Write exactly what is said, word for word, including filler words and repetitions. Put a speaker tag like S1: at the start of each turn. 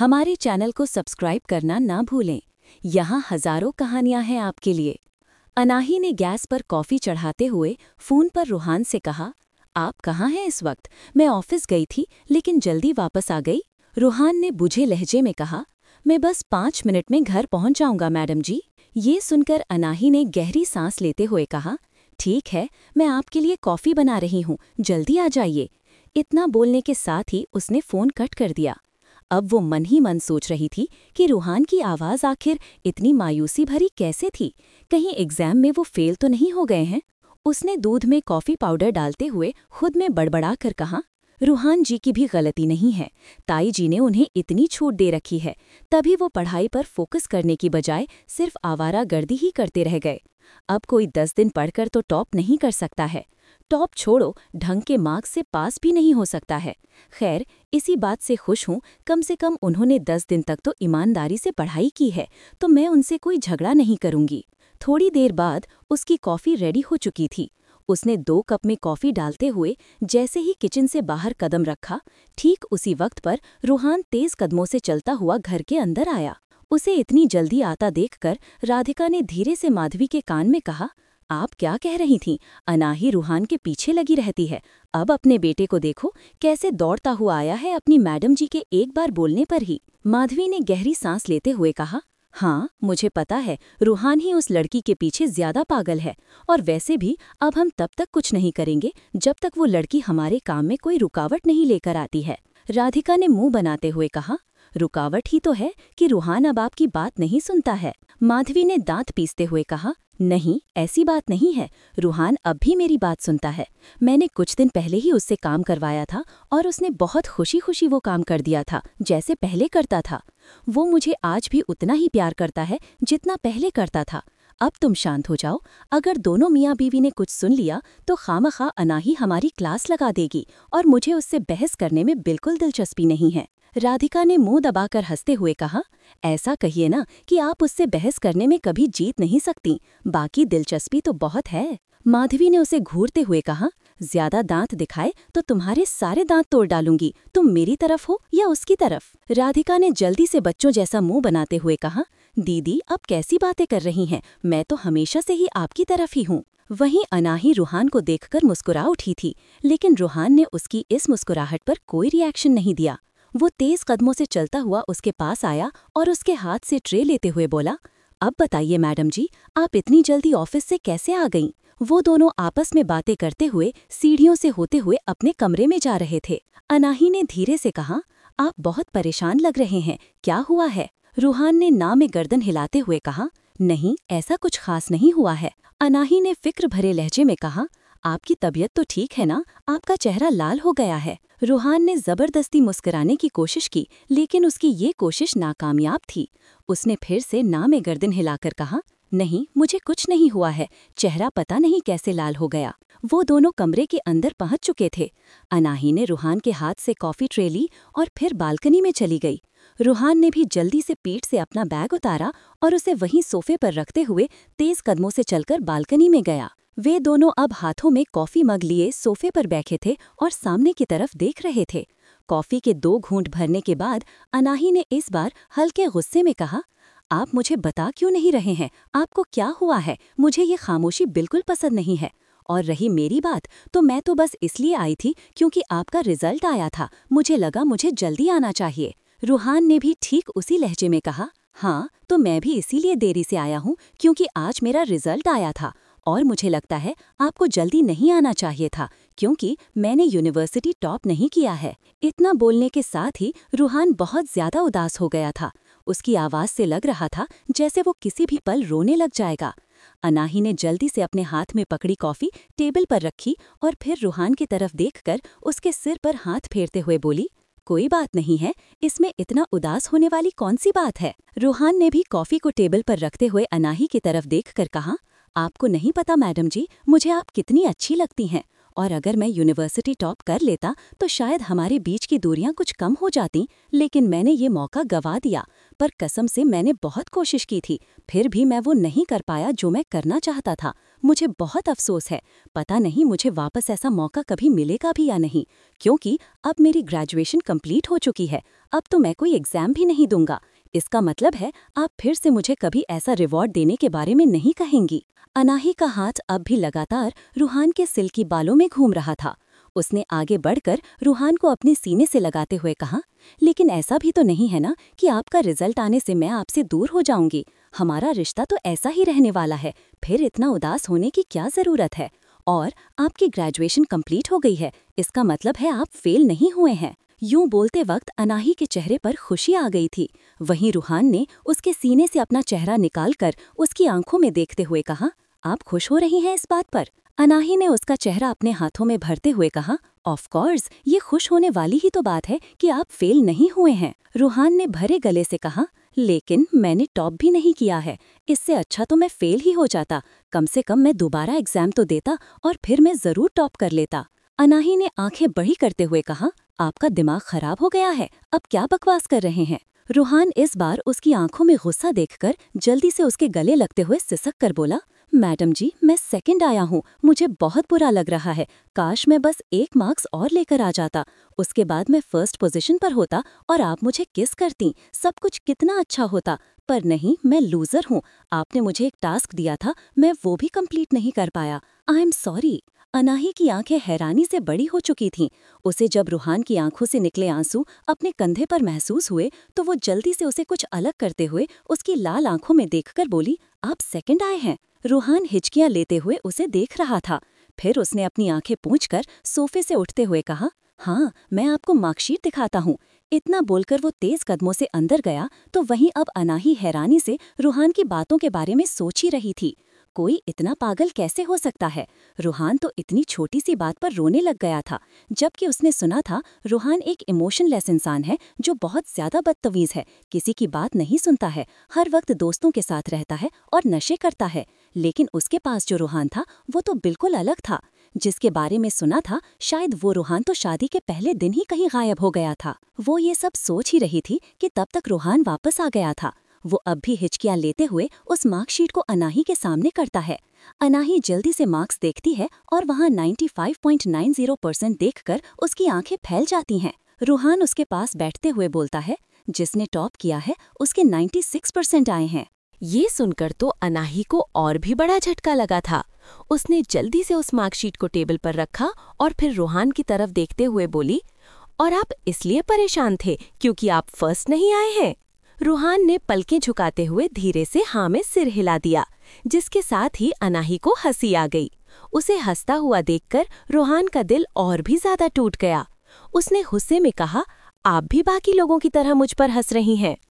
S1: हमारे चैनल को सब्सक्राइब करना ना भूलें। यहाँ हजारों कहानियां हैं आपके लिए। अनाही ने गैस पर कॉफ़ी चढ़ाते हुए फ़ोन पर रूहान से कहा, आप कहाँ हैं इस वक्त? मैं ऑफिस गई थी लेकिन जल्दी वापस आ गई। रूहान ने बुझे लहजे में कहा, मैं बस पाँच मिनट में घर पहुंच जाऊंगा मैडम जी। ये सुनकर अनाही ने गहरी सांस लेते हुए कहा, ठीक है, मैं आपके लिए कॉफ़ी बना रही हूँ, जल्दी आ जाइए। इतना बोलने के साथ ही उसने फ़ोन कट कर दिया। अब वो मन ही मन सोच रही थी कि रूहान की आवाज़ आखिर इतनी मायूसी भरी कैसे थी। कहीं एग्ज़ाम में वो फेल तो नहीं हो गए हैं। उसने दूध में कॉफ़ी पाउडर डालते हुए खुद में बड़बड़ा कर कहा, रूहान जी की भी गलती नहीं है, ताई जी ने उन्हें इतनी छूट दे रखी है, तभी वो पढ़ाई पर फोकस करने की बजाय सिर्फ आवारागर्दी ही करते रह गए। अब कोई दस दिन पढ़कर तो टॉप नहीं कर सकता है। टॉप छोड़ो, ढंग के मार्क्स से पास भी नहीं हो सकता है। खैर, इसी बात से खुश हूँ, कम से कम उन्होंने दस दिन तक तो ईमानदारी से पढ़ाई की है, तो मैं उनसे कोई झगड़ा नहीं करूँगी। थोड़ी देर बाद उसकी कॉफ़ी रेडी हो चुकी थी। उसने दो कप में कॉफ़ी डालते हुए जैसे ही किचन से बाहर कदम रखा, ठीक उसी वक्त पर रूहान तेज कदमों से चलता हुआ घर के अंदर आया। उसे इतनी जल्दी आता देखकर राधिका ने धीरे से माधवी के कान में कहा, आप क्या कह रही थीं? अनाही रूहान के पीछे लगी रहती है। अब अपने बेटे को देखो, कैसे दौड़ता हुआ आया है अपनी मैडम जी के एक बार बोलने पर ही। माधवी ने गहरी सांस लेते हुए कहा, हाँ, मुझे पता है, रूहान ही उस लड़की के पीछे ज्यादा पागल है। और वैसे भी अब हम तब तक कुछ नहीं करेंगे जब तक वो लड़की हमारे काम में कोई रुकावट नहीं लेकर आती है। राधिका ने मुंह बनाते हुए कहा, रुकावट ही तो है कि रूहान अब आपकी बात नहीं सुनता है। माधवी ने दांत पीसते हुए कहा, नहीं, ऐसी बात नहीं है, रूहान अब भी मेरी बात सुनता है। मैंने कुछ दिन पहले ही उससे काम करवाया था और उसने बहुत खुशी खुशी वो काम कर दिया था, जैसे पहले करता था। वो मुझे आज भी उतना ही प्यार करता है जितना पहले करता था। अब तुम शांत हो जाओ। अगर दोनों मियाँ बीवी ने कुछ सुन लिया तो खामखा अनाही हमारी क्लास लगा देगी और मुझे उससे बहस करने में बिल्कुल दिलचस्पी नहीं है। राधिका ने मुंह दबाकर हंसते हुए कहा, ऐसा कहिए ना कि आप उससे बहस करने में कभी जीत नहीं सकती, बाकी दिलचस्पी तो बहुत है। माधवी ने उसे घूरते हुए कहा, ज्यादा दांत दिखाए तो तुम्हारे सारे दांत तोड़ डालूंगी। तुम मेरी तरफ हो या उसकी तरफ? राधिका ने जल्दी से बच्चों जैसा मुंह बनाते हुए कहा, दीदी आप कैसी बातें कर रही हैं? मैं तो हमेशा से ही आपकी तरफ ही हूँ। वहीं अनाही रूहान को देखकर मुस्कुरा उठी थी, लेकिन रूहान ने उसकी इस मुस्कुराहट पर कोई रिएक्शन नहीं दिया। वो तेज कदमों से चलता हुआ उसके पास आया और उसके हाथ से ट्रे लेते हुए बोला, अब बताइए मैडम जी, आप इतनी जल्दी ऑफिस से कैसे आ गईं? वो दोनों आपस में बातें करते हुए सीढ़ियों से होते हुए अपने कमरे में जा रहे थे। अनाही ने धीरे से कहा, आप बहुत परेशान लग रहे हैं, क्या हुआ है? रूहान ने ना में गर्दन हिलाते हुए कहा, नहीं, ऐसा कुछ खास नहीं हुआ है। अनाही ने फिक्र भरे लहजे में कहा, आपकी तबीयत तो ठीक है ना? आपका चेहरा लाल हो गया है। रूहान ने जबरदस्ती मुस्कुराने की कोशिश की, लेकिन उसकी ये कोशिश नाकामयाब थी। उसने फिर से ना में गर्दन हिलाकर कहा, नहीं, मुझे कुछ नहीं हुआ है, चेहरा पता नहीं कैसे लाल हो गया। वो दोनों कमरे के अंदर पहुंच चुके थे। अनाही ने रूहान के हाथ से कॉफ़ी ट्रे ली और फिर बालकनी में चली गई। रूहान ने भी जल्दी से पीठ से अपना बैग उतारा और उसे वहीं सोफे पर रखते हुए तेज कदमों से चलकर बालकनी में गया। वे दोनों अब हाथों में कॉफ़ी मग लिए सोफे पर बैठे थे और सामने की तरफ देख रहे थे। कॉफ़ी के दो घूंट भरने के बाद अनाही ने इस बार हल्के गुस्से में कहा, आप मुझे बता क्यों नहीं रहे हैं? आपको क्या हुआ है? मुझे ये खामोशी बिल्कुल पसंद नहीं है। और रही मेरी बात, तो मैं तो बस इसलिए आई थी क्योंकि आपका रिजल्ट आया था, मुझे लगा मुझे जल्दी आना चाहिए। रूहान ने भी ठीक उसी लहजे में कहा, हाँ, तो मैं भी इसीलिए देरी से आया हूँ क्योंकि आज मेरा रिजल्ट आया था और मुझे लगता है आपको जल्दी नहीं आना चाहिए था क्योंकि मैंने यूनिवर्सिटी टॉप नहीं किया है। इतना बोलने के साथ ही रूहान बहुत ज्यादा उदास हो गया था। उसकी आवाज से लग रहा था जैसे वो किसी भी पल रोने लग जाएगा। अनाही ने जल्दी से अपने हाथ में पकड़ी कॉफी टेबल पर रखी और फिर रूहान की तरफ देखकर उसके सिर पर हाथ फेरते हुए बोली, कोई बात नहीं है, इसमें इतना उदास होने वाली कौन सी बात है? रूहान ने भी कॉफी को टेबल पर रखते हुए अनाही की तरफ देखकर कहा, आपको नहीं पता मैडम जी, मुझे आप कितनी अच्छी लगती हैं और अगर मैं यूनिवर्सिटी टॉप कर लेता तो शायद हमारे बीच की दूरियां कुछ कम हो जाती, लेकिन मैंने ये मौका गंवा दिया। पर कसम से मैंने बहुत कोशिश की थी, फिर भी मैं वो नहीं कर पाया जो मैं करना चाहता था। मुझे बहुत अफसोस है। पता नहीं मुझे वापस ऐसा मौका कभी मिलेगा भी या नहीं, क्योंकि अब मेरी ग्रेजुएशन कंप्लीट हो चुकी है। अब तो मैं कोई एग्जाम भी नहीं दूंगा। इसका मतलब है आप फिर से मुझे कभी ऐसा रिवॉर्ड देने के बारे में नहीं कहेंगी। अनाही का हाथ अब भी लगातार रूहान के सिल्की बालों में घूम रहा था। उसने आगे बढ़कर रूहान को अपने सीने से लगाते हुए कहा, लेकिन ऐसा भी तो नहीं है ना कि आपका रिजल्ट आने से मैं आपसे दूर हो जाऊंगी। हमारा रिश्ता तो ऐसा ही रहने वाला है, फिर इतना उदास होने की क्या जरूरत है। और आपकी ग्रेजुएशन कंप्लीट हो गई है, इसका मतलब है आप फेल नहीं हुए हैं। यूं बोलते वक्त अनाही के चेहरे पर खुशी आ गई थी। वहीं रूहान ने उसके सीने से अपना चेहरा निकालकर उसकी आंखों में देखते हुए कहा, आप खुश हो रही हैं इस बात पर? अनाही ने उसका चेहरा अपने हाथों में भरते हुए कहा, ऑफ कोर्स, ये खुश होने वाली ही तो बात है कि आप फेल नहीं हुए हैं। रूहान ने भरे गले से कहा, लेकिन मैंने टॉप भी नहीं किया है। इससे अच्छा तो मैं फेल ही हो जाता। कम से कम मैं दोबारा एग्जाम तो देता और फिर मैं जरूर टॉप कर लेता। अनाही ने आंखें बड़ी करते हुए कहा, आपका दिमाग खराब हो गया है, अब क्या बकवास कर रहे हैं? रूहान इस बार उसकी आंखों में गुस्सा देखकर जल्दी से उसके गले लगते हुए सिसक कर बोला, मैडम जी, मैं सेकंड आया हूँ, मुझे बहुत बुरा लग रहा है। काश मैं बस एक मार्क्स और लेकर आ जाता, उसके बाद मैं फर्स्ट पोजीशन पर होता और आप मुझे किस करती, सब कुछ कितना अच्छा होता। पर नहीं, मैं लूजर हूँ। आपने मुझे एक टास्क दिया था, मैं वो भी कंप्लीट नहीं कर पाया। I am sorry. अनाही की आंखें हैरानी से बड़ी हो चुकी थीं। उसे जब रूहान की आंखों से निकले आंसू अपने कंधे पर महसूस हुए तो वो जल्दी से उसे कुछ अलग करते हुए उसकी लाल आंखों में देखकर बोली, आप सेकंड आए हैं? रूहान हिचकियां लेते हुए उसे देख रहा था। फिर उसने अपनी आंखें पोंछकर सोफे से उठते हुए कहा, हाँ, मैं आपको मार्कशीट दिखाता हूँ। इतना बोलकर वो तेज कदमों से अंदर गया तो वहीं अब अनाही हैरानी से रूहान की बातों के बारे में सोच ही रही थी। कोई इतना पागल कैसे हो सकता है? रूहान तो इतनी छोटी सी बात पर रोने लग गया था, जबकि उसने सुना था रूहान एक इमोशनलेस इंसान है जो बहुत ज्यादा बदतमीज है, किसी की बात नहीं सुनता है, हर वक्त दोस्तों के साथ रहता है और नशे करता है। लेकिन उसके पास जो रूहान था वो तो बिल्कुल अलग था। जिसके बारे में सुना था, शायद वो रूहान तो शादी के पहले दिन ही कहीं गायब हो गया था। वो ये सब सोच ही रही थी कि तब तक रूहान वापस आ गया था। वो अब भी हिचकियां लेते हुए उस मार्कशीट को अनाही के सामने करता है। अनाही जल्दी से मार्क्स देखती है और वहाँ पचानवे पॉइंट नौ परसेंट देखकर उसकी आंखें फैल जाती हैं। रूहान उसके पास बैठते हुए बोलता है, जिसने टॉप किया है उसके छियानवे परसेंट आए हैं।
S2: ये सुनकर तो अनाही को और भी बड़ा झटका लगा था। उसने जल्दी से उस मार्कशीट को टेबल पर रखा और फिर रूहान की तरफ देखते हुए बोली, और आप इसलिए परेशान थे क्योंकि आप फर्स्ट नहीं आए हैं? रूहान ने पलकें झुकाते हुए धीरे से हाँ में सिर हिला दिया, जिसके साथ ही अनाही को हंसी आ गई। उसे हंसता हुआ देखकर रूहान का दिल और भी ज्यादा टूट गया। उसने गुस्से में कहा, आप भी बाकी लोगों की तरह मुझ पर हंस रही हैं।